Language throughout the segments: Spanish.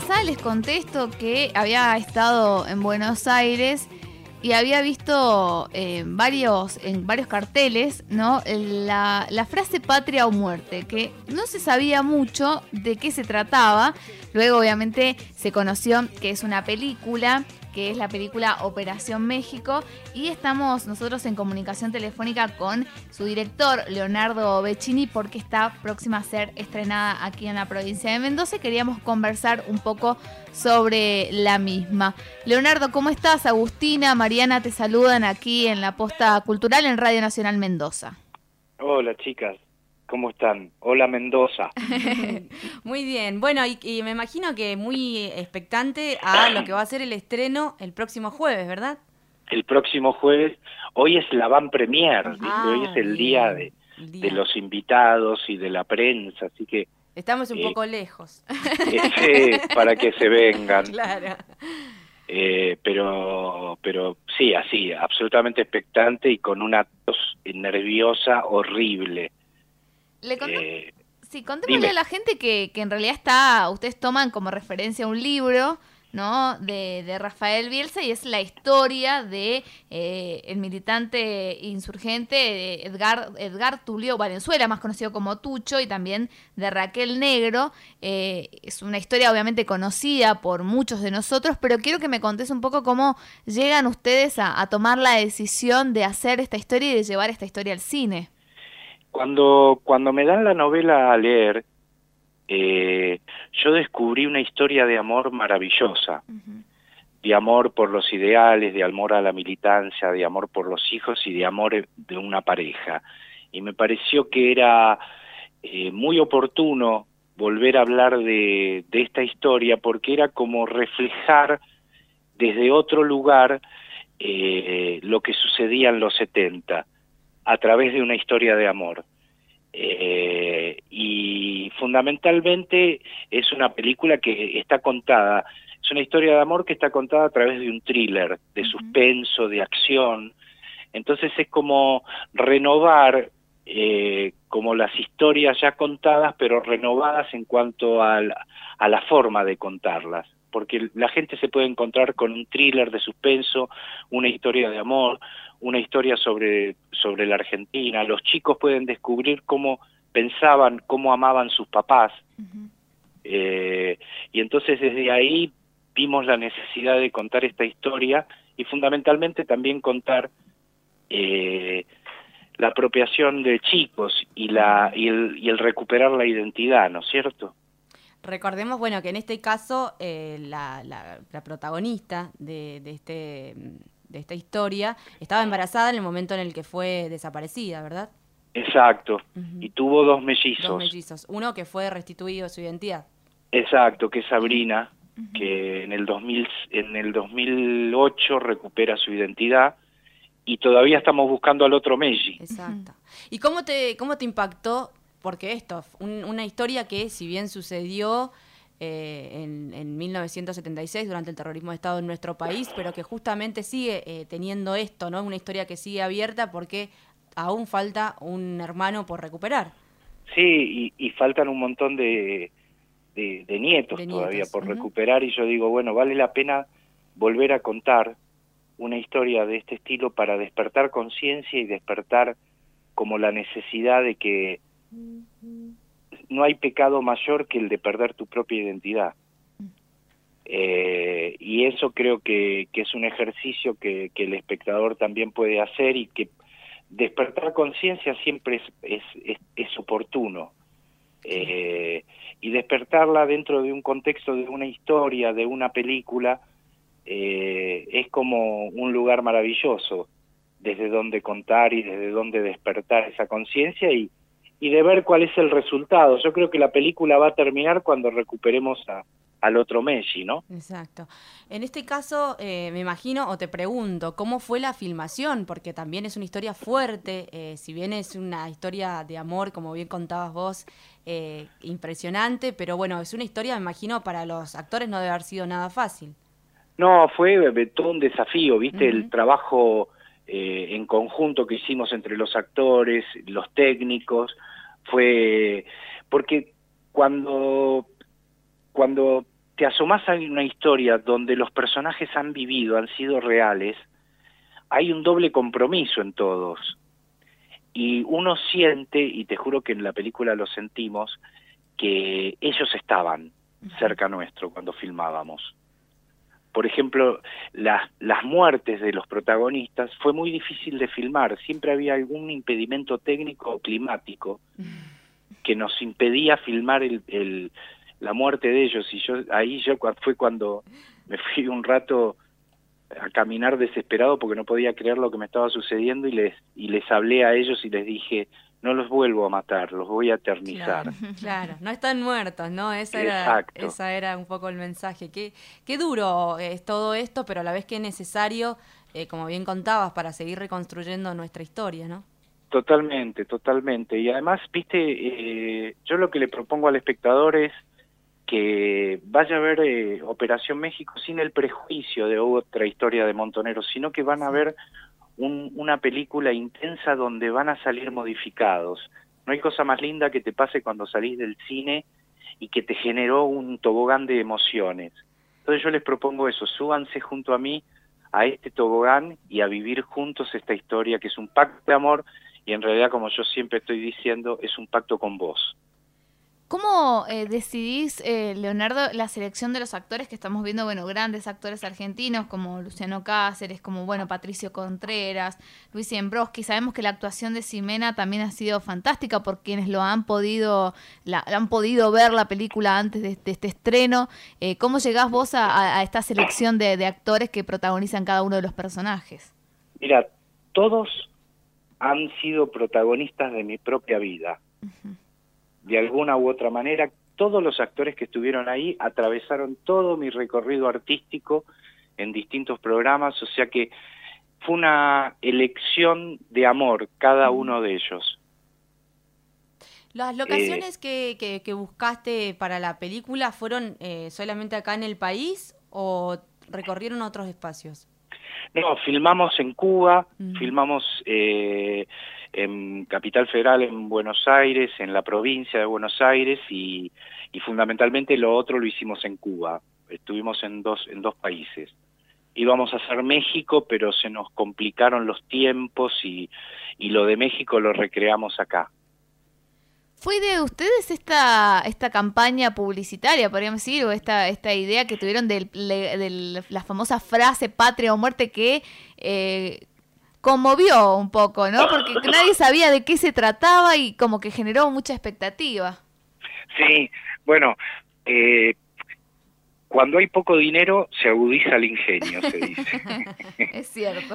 pasada les contesto que había estado en Buenos Aires y había visto en varios carteles, ¿no? La frase patria o muerte, que no se sabía mucho de qué se trataba. Luego, obviamente, se conoció que es una película, que es la película Operación México, y estamos nosotros en comunicación telefónica con su director, Leonardo Beccini, porque está próxima a ser estrenada aquí en la provincia de Mendoza y queríamos conversar un poco sobre la misma. Leonardo, ¿cómo estás? Agustina, Mariana te saludan aquí en la Posta Cultural en Radio Nacional Mendoza. Hola chicas, ¿cómo están? Hola Mendoza. Muy bien, bueno, y me imagino que muy expectante a lo que va a ser el estreno el próximo jueves, ¿verdad? El próximo jueves, hoy es la van premier, ¿viste? Hoy es el día Bien, el de día. los invitados y de la prensa, así que Estamos un poco lejos. para que se vengan. Claro. Pero sí, así, absolutamente expectante y con una tos nerviosa horrible. Sí, contémosle a la gente que en realidad ustedes toman como referencia un libro, ¿no? De Rafael Bielsa, y es la historia de el militante insurgente Edgar Tulio Valenzuela, más conocido como Tucho, y también de Raquel Negro. Es una historia obviamente conocida por muchos de nosotros, pero quiero que me contés un poco cómo llegan ustedes a tomar la decisión de hacer esta historia y de llevar esta historia al cine. Cuando me dan la novela a leer, yo descubrí una historia de amor maravillosa, de amor por los ideales, de amor a la militancia, de amor por los hijos y de amor de una pareja. Y me pareció que era muy oportuno volver a hablar de esta historia porque era como reflejar desde otro lugar lo que sucedía en los 70 a través de una historia de amor. Y fundamentalmente es una película que está contada, es una historia de amor que está contada a través de un thriller, de suspenso, de acción. Entonces es como renovar como las historias ya contadas, pero renovadas en cuanto a la forma de contarlas. Porque la gente se puede encontrar con un thriller de suspenso, una historia de amor, una historia sobre la Argentina. Los chicos pueden descubrir cómo pensaban, cómo amaban sus papás. Y entonces desde ahí vimos la necesidad de contar esta historia y fundamentalmente también contar la apropiación de chicos y el recuperar la identidad, ¿no es cierto? Recordemos, bueno, que en este caso la protagonista de esta historia estaba embarazada en el momento en el que fue desaparecida, ¿verdad? Exacto, y tuvo dos mellizos. Dos mellizos, uno que fue restituido su identidad. Exacto, que es Sabrina, que en el 2008 recupera su identidad y todavía estamos buscando al otro melli. Exacto. ¿Y cómo te impactó? Porque esto, una historia que si bien sucedió en 1976 durante el terrorismo de Estado en nuestro país, pero que justamente sigue teniendo esto, ¿no? Una historia que sigue abierta porque aún falta un hermano por recuperar. Sí, y faltan un montón de nietos todavía por recuperar, y yo digo, bueno, vale la pena volver a contar una historia de este estilo para despertar conciencia y despertar como la necesidad de que no hay pecado mayor que el de perder tu propia identidad. Y eso creo que es un ejercicio que el espectador también puede hacer, y que despertar conciencia siempre es oportuno. Y despertarla dentro de un contexto de una historia, de una película, es como un lugar maravilloso desde donde contar y desde donde despertar esa conciencia y de ver cuál es el resultado. Yo creo que la película va a terminar cuando recuperemos al otro Messi, ¿no? Exacto. En este caso, me imagino, o te pregunto, ¿cómo fue la filmación? Porque también es una historia fuerte, si bien es una historia de amor, como bien contabas vos, impresionante, pero bueno, es una historia, me imagino, para los actores no debe haber sido nada fácil. No, fue todo un desafío, ¿viste? El trabajo en conjunto que hicimos entre los actores, los técnicos, fue porque cuando te asomás a una historia donde los personajes han vivido, han sido reales, hay un doble compromiso en todos. Y uno siente, y te juro que en la película lo sentimos, que ellos estaban cerca nuestro cuando filmábamos. Por ejemplo, las muertes de los protagonistas fue muy difícil de filmar. Siempre había algún impedimento técnico o climático que nos impedía filmar la muerte de ellos. Y yo fue cuando me fui un rato a caminar desesperado porque no podía creer lo que me estaba sucediendo y les hablé a ellos y les dije, no los vuelvo a matar, los voy a eternizar. Claro, no están muertos, ¿no? Esa era un poco el mensaje. Qué duro es todo esto, pero a la vez que es necesario, como bien contabas, para seguir reconstruyendo nuestra historia, ¿no? Totalmente, totalmente. Y además, viste, yo lo que le propongo al espectador es que vaya a ver Operación México sin el prejuicio de otra historia de Montoneros, sino que van a ver una película intensa donde van a salir modificados. No hay cosa más linda que te pase cuando salís del cine y que te generó un tobogán de emociones. Entonces yo les propongo eso, súbanse junto a mí a este tobogán y a vivir juntos esta historia que es un pacto de amor y en realidad, como yo siempre estoy diciendo, es un pacto con vos. ¿Cómo decidís, Leonardo, la selección de los actores que estamos viendo? Bueno, grandes actores argentinos como Luciano Cáceres, como Patricio Contreras, Luis Iembroski. Sabemos que la actuación de Ximena también ha sido fantástica por quienes han podido ver la película antes de este estreno. ¿Cómo llegás vos a esta selección de actores que protagonizan cada uno de los personajes? Mira, todos han sido protagonistas de mi propia vida. Uh-huh. De alguna u otra manera, todos los actores que estuvieron ahí atravesaron todo mi recorrido artístico en distintos programas, o sea que fue una elección de amor cada uno de ellos. ¿Las locaciones que buscaste para la película fueron solamente acá en el país o recorrieron otros espacios? No, filmamos en Cuba, filmamos en Capital Federal, en Buenos Aires, en la provincia de Buenos Aires y fundamentalmente lo otro lo hicimos en Cuba. Estuvimos en dos países. Íbamos a hacer México, pero se nos complicaron los tiempos y lo de México lo recreamos acá. ¿Fue de ustedes esta campaña publicitaria, podríamos decir, o esta idea que tuvieron de la famosa frase patria o muerte que conmovió un poco, ¿no? Porque nadie sabía de qué se trataba y como que generó mucha expectativa. Sí, bueno, cuando hay poco dinero se agudiza el ingenio, se dice. Es cierto.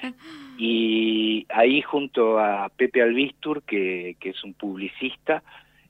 Y ahí junto a Pepe Albistur, que es un publicista,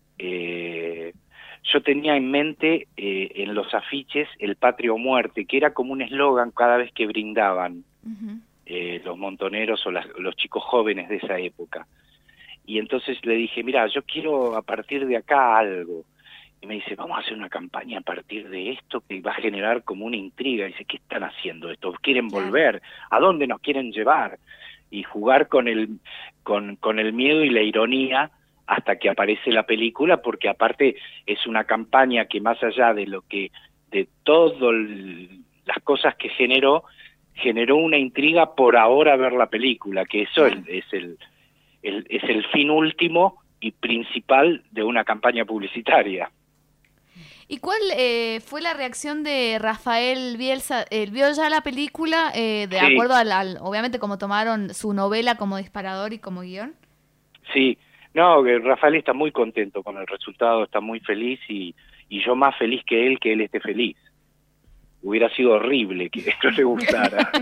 yo tenía en mente en los afiches el patria o muerte, que era como un eslogan cada vez que brindaban los montoneros o los chicos jóvenes de esa época. Y entonces le dije, mira, yo quiero a partir de acá algo. Y me dice, vamos a hacer una campaña a partir de esto que va a generar como una intriga. Y dice, ¿qué están haciendo esto? ¿Quieren volver? ¿A dónde nos quieren llevar? Y jugar con el miedo y la ironía hasta que aparece la película, porque aparte es una campaña que más allá de todas las cosas que generó una intriga por ahora ver la película, que eso es el fin último y principal de una campaña publicitaria. ¿Y cuál fue la reacción de Rafael Bielsa? ¿Él vio ya la película de acuerdo obviamente como tomaron su novela como disparador y como guión? Sí, no, Rafael está muy contento con el resultado, está muy feliz y yo más feliz que él esté feliz. Hubiera sido horrible que esto le gustara.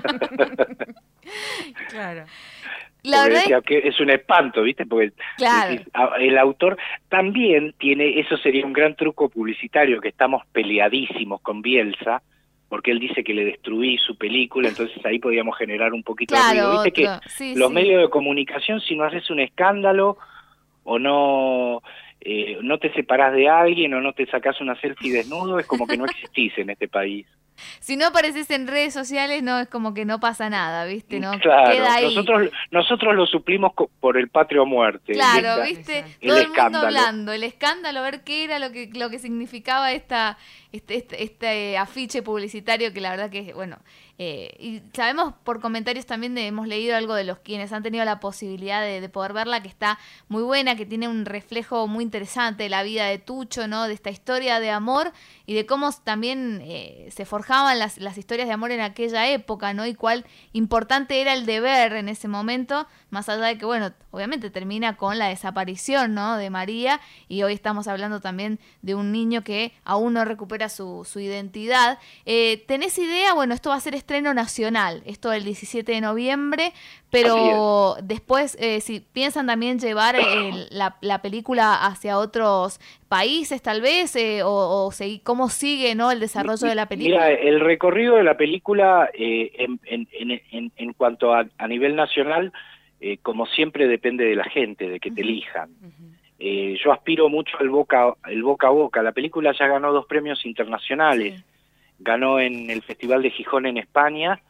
Claro. La verdad decía que es un espanto, ¿viste? Porque claro, el autor también tiene, eso sería un gran truco publicitario, que estamos peleadísimos con Bielsa, porque él dice que le destruí su película, entonces ahí podíamos generar un poquito de ruido. Viste que los medios de comunicación, si no haces un escándalo o no te separás de alguien o no te sacás una selfie desnudo, es como que no existís en este país. Si no apareces en redes sociales, no es como que no pasa nada, ¿viste? No Claro, queda ahí. nosotros lo suplimos por el patria o muerte. Claro, ¿viste? Exacto. Todo El el mundo escándalo. hablando, el escándalo, a ver qué era lo que significaba este afiche publicitario que la verdad que, bueno, y sabemos por comentarios también, hemos leído algo de los quienes han tenido la posibilidad de poder verla, que está muy buena, que tiene un reflejo muy interesante de la vida de Tucho, ¿no? De esta historia de amor y de cómo también se forjaban las historias de amor en aquella época, ¿no? Y cuál importante era el deber en ese momento, más allá de que, bueno, obviamente termina con la desaparición, ¿no? De María, y hoy estamos hablando también de un niño que aún no recupera su identidad. ¿Tenés idea? Bueno, esto va a ser estreno nacional, esto el 17 de noviembre, pero después, si piensan también llevar la película hacia otros países, tal vez, cómo sigue, ¿no? El desarrollo de la película. Mira, el recorrido de la película en cuanto a nivel nacional, como siempre depende de la gente, de que te elijan. Yo aspiro mucho al boca a boca. La película ya ganó 2 premios internacionales. Sí. Ganó en el Festival de Gijón en España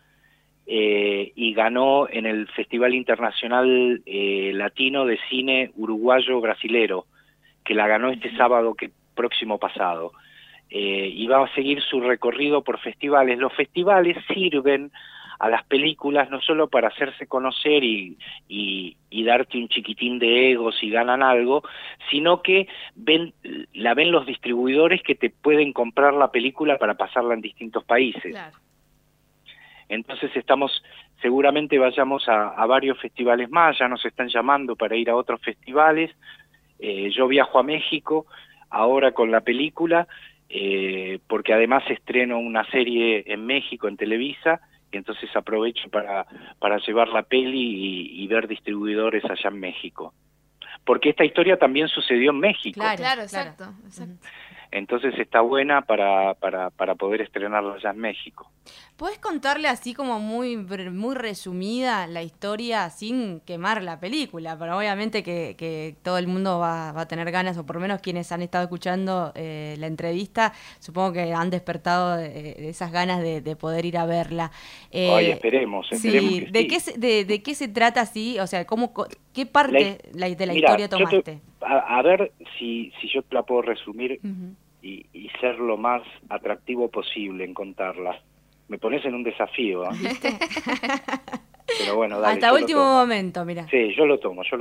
y ganó en el Festival Internacional Latino de Cine Uruguayo Brasilero, que la ganó este sábado próximo pasado. Y va a seguir su recorrido por festivales. Los festivales sirven a las películas no solo para hacerse conocer y darte un chiquitín de ego si ganan algo, sino que la ven los distribuidores que te pueden comprar la película para pasarla en distintos países. Claro. Entonces seguramente vayamos a varios festivales más, ya nos están llamando para ir a otros festivales. Yo viajo a México ahora con la película, porque además estreno una serie en México, en Televisa, y entonces aprovecho para llevar la peli y ver distribuidores allá en México. Porque esta historia también sucedió en México. Claro, exacto. Entonces está buena para poder estrenarla allá en México. ¿Puedes contarle así como muy resumida la historia sin quemar la película? Pero obviamente que todo el mundo va a tener ganas, o por lo menos quienes han estado escuchando la entrevista, supongo que han despertado esas ganas de poder ir a verla. Esperemos sí, ¿de qué se trata así? O sea, ¿qué parte de la historia tomaste? A ver si yo te la puedo resumir y ser lo más atractivo posible en contarla. Me pones en un desafío, ¿eh? Pero bueno, dale. Hasta último momento, mira. Sí, yo lo tomo.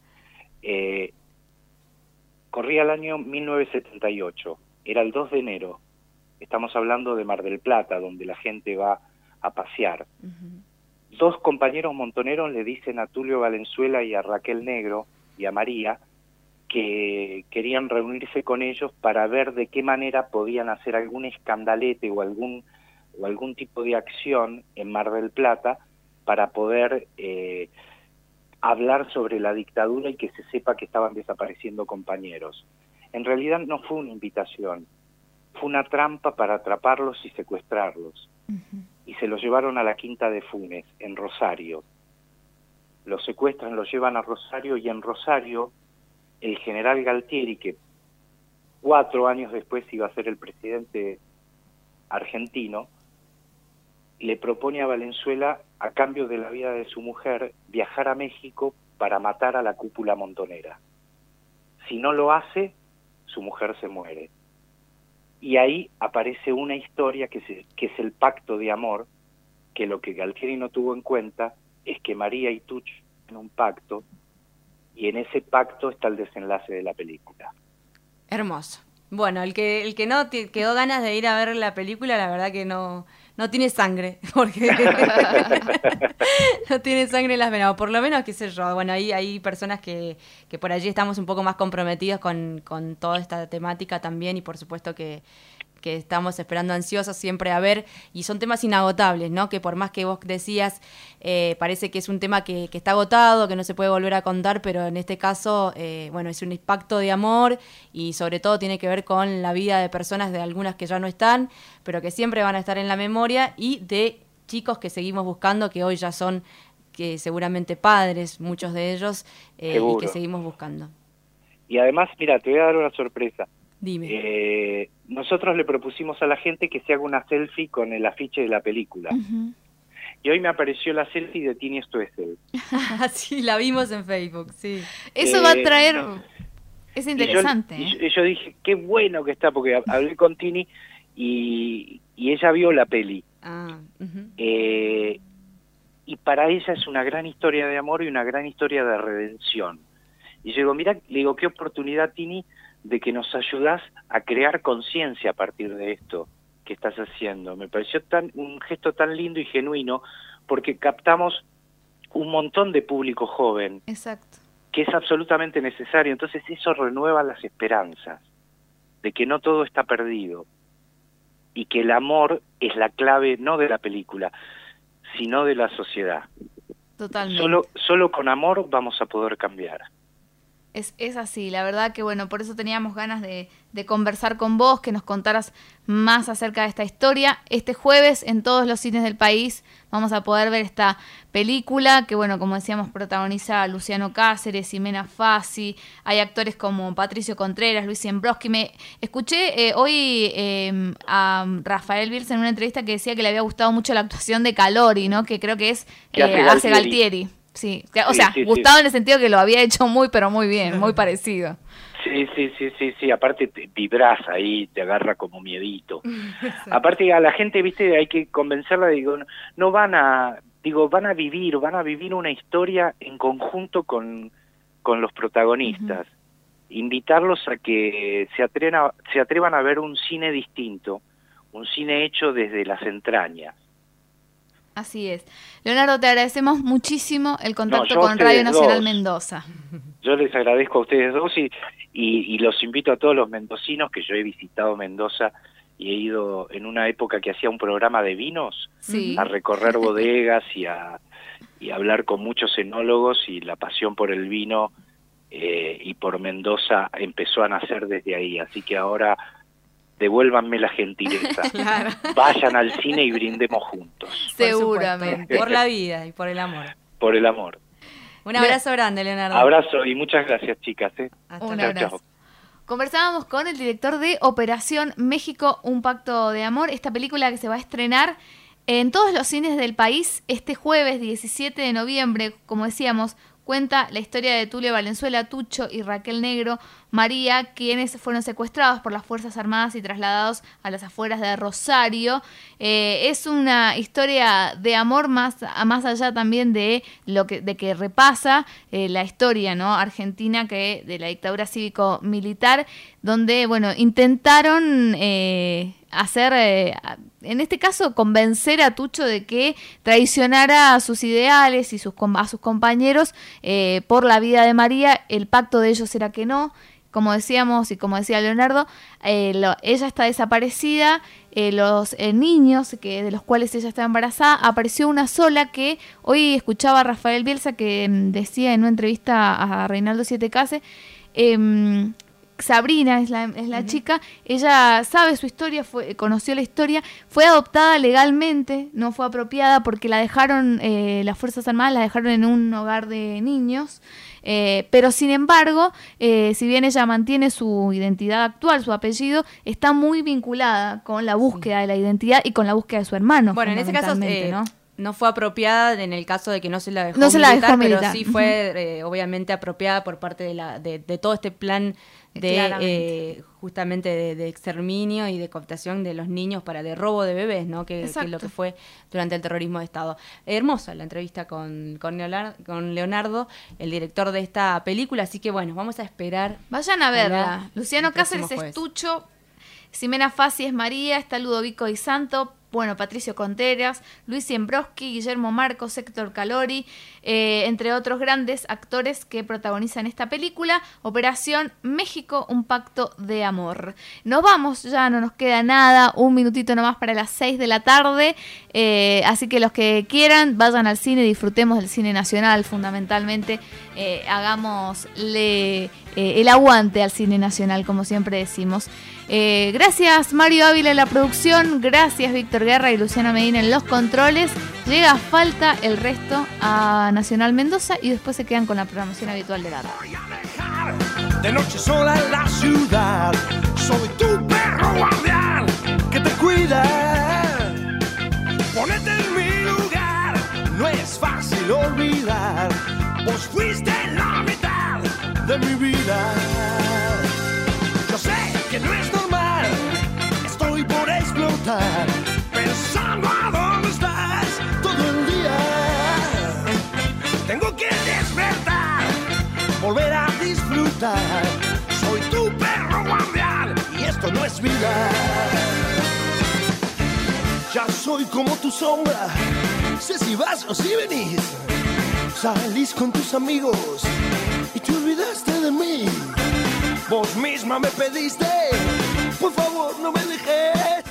Corría el año 1978, era el 2 de enero. Estamos hablando de Mar del Plata, donde la gente va a pasear. 2 compañeros montoneros le dicen a Tulio Valenzuela y a Raquel Negro y a María que querían reunirse con ellos para ver de qué manera podían hacer algún escandalete o algún tipo de acción en Mar del Plata para poder hablar sobre la dictadura y que se sepa que estaban desapareciendo compañeros. En realidad no fue una invitación, fue una trampa para atraparlos y secuestrarlos. Y se los llevaron a la Quinta de Funes, en Rosario. Los secuestran, los llevan a Rosario, y en Rosario el general Galtieri, que 4 años después iba a ser el presidente argentino, le propone a Valenzuela, a cambio de la vida de su mujer, viajar a México para matar a la cúpula montonera. Si no lo hace, su mujer se muere. Y ahí aparece una historia que es el pacto de amor, que lo que Galtieri no tuvo en cuenta es que María y Tucho tienen un pacto, y en ese pacto está el desenlace de la película. Hermoso. Bueno, el que no quedó ganas de ir a ver la película, la verdad que no tiene sangre, porque no tiene sangre en las venas, o por lo menos, qué sé yo, bueno, hay personas que por allí estamos un poco más comprometidos con toda esta temática también, y por supuesto que estamos esperando ansiosos siempre a ver, y son temas inagotables, ¿no? Que por más que vos decías, parece que es un tema que está agotado, que no se puede volver a contar, pero en este caso, bueno, es un impacto de amor, y sobre todo tiene que ver con la vida de personas, de algunas que ya no están, pero que siempre van a estar en la memoria, y de chicos que seguimos buscando, que hoy ya son que seguramente padres, muchos de ellos, y que seguimos buscando. Y además, mira, te voy a dar una sorpresa. Dime. Nosotros le propusimos a la gente que se haga una selfie con el afiche de la película. Y hoy me apareció la selfie de Tini Stoessel. Sí, la vimos en Facebook, sí. Eso va a traer... Es interesante. Y yo dije, qué bueno que está, porque hablé con Tini y ella vio la peli. Y para ella es una gran historia de amor y una gran historia de redención. Y yo digo, mira, le digo, qué oportunidad, Tini, de que nos ayudás a crear conciencia a partir de esto que estás haciendo. Me pareció un gesto tan lindo y genuino, porque captamos un montón de público joven. Exacto. Que es absolutamente necesario. Entonces eso renueva las esperanzas de que no todo está perdido y que el amor es la clave no de la película, sino de la sociedad. Totalmente. Solo con amor vamos a poder cambiar. Es así, la verdad que bueno, por eso teníamos ganas de conversar con vos, que nos contaras más acerca de esta historia. Este jueves en todos los cines del país vamos a poder ver esta película que bueno, como decíamos, protagoniza a Luciano Cáceres, Ximena Fassi, hay actores como Patricio Contreras, Luis Siembrowski. Me escuché hoy a Rafael Bielsa en una entrevista que decía que le había gustado mucho la actuación de Calori, ¿no? Que creo que es hace Galtieri. Sí, o sea, gustado en el sentido que lo había hecho pero muy bien, muy parecido. Sí, aparte te vibrás ahí, te agarra como miedito. Aparte a la gente, viste, hay que convencerla, digo, no van a vivir una historia en conjunto con los protagonistas. Invitarlos a que se atrevan a ver un cine distinto, un cine hecho desde las entrañas. Así es. Leonardo, te agradecemos muchísimo el contacto con Radio Nacional Mendoza. Yo les agradezco a ustedes dos y los invito a todos los mendocinos, que yo he visitado Mendoza y he ido en una época que hacía un programa de vinos, a recorrer bodegas y a hablar con muchos enólogos, y la pasión por el vino y por Mendoza empezó a nacer desde ahí. Así que ahora devuélvanme la gentileza. Claro. Vayan al cine y brindemos juntos. Seguramente. Por la vida y por el amor. Por el amor. Un abrazo grande, Leonardo. Abrazo y muchas gracias, chicas. Un abrazo. Conversábamos con el director de Operación México, un pacto de amor, esta película que se va a estrenar en todos los cines del país este jueves 17 de noviembre, como decíamos. Cuenta la historia de Tulio Valenzuela, Tucho y Raquel Negro María, quienes fueron secuestrados por las Fuerzas Armadas y trasladados a las afueras de Rosario. Es una historia de amor más allá también de que repasa la historia, ¿no?, argentina, que de la dictadura cívico-militar, donde bueno, intentaron en este caso convencer a Tucho de que traicionara a sus ideales y a sus compañeros por la vida de María. El pacto de ellos era que no, como decíamos y como decía Leonardo, ella está desaparecida, los niños de los cuales ella estaba embarazada, apareció una sola, que hoy escuchaba a Rafael Bielsa que decía en una entrevista a Reinaldo Siete Case, Sabrina es la chica, ella sabe su historia, conoció la historia, fue adoptada legalmente, no fue apropiada porque la dejaron, las Fuerzas Armadas la dejaron en un hogar de niños, pero sin embargo, si bien ella mantiene su identidad actual, su apellido, está muy vinculada con la búsqueda de la identidad y con la búsqueda de su hermano. Bueno, en ese caso no fue apropiada en el caso de que no se la dejó militar, pero sí fue obviamente apropiada por parte de todo este plan de justamente de exterminio y de cooptación de los niños de robo de bebés, ¿no? Que es lo que fue durante el terrorismo de Estado. Hermosa la entrevista con Leonardo, el director de esta película, así que bueno, vamos a esperar. Vayan a verla. Luciano Cáceres es Tucho, Ximena Fassi es María, está Ludovico Di Santo, bueno, Patricio Contreras, Luis Siembrowski, Guillermo Marcos, Héctor Calori, entre otros grandes actores que protagonizan esta película, Operación México, un pacto de amor. Nos vamos, ya no nos queda nada, un minutito nomás para las 6 de la tarde, así que los que quieran, vayan al cine, disfrutemos del cine nacional, fundamentalmente, hagámosle el aguante al cine nacional, como siempre decimos. Gracias Mario Ávila en la producción, gracias Víctor Guerra y Luciana Medina en los controles. Llega Falta el resto a Nacional Mendoza y después se quedan con la programación habitual de la radio. De noche sola en la ciudad, Soy tu perro guardián que te cuida. Ponete en mi lugar, no es fácil olvidar. Vos fuiste la mitad de mi vida. Yo sé que no es normal, estoy por explotar, pensando a dónde estás todo el día. Tengo que despertar, volver a disfrutar. Soy tu perro guardián y esto no es vida. Ya soy como tu sombra, sé si vas o si venís. Salís con tus amigos y te olvidaste de mí. Vos misma me pediste, por favor no me dejes.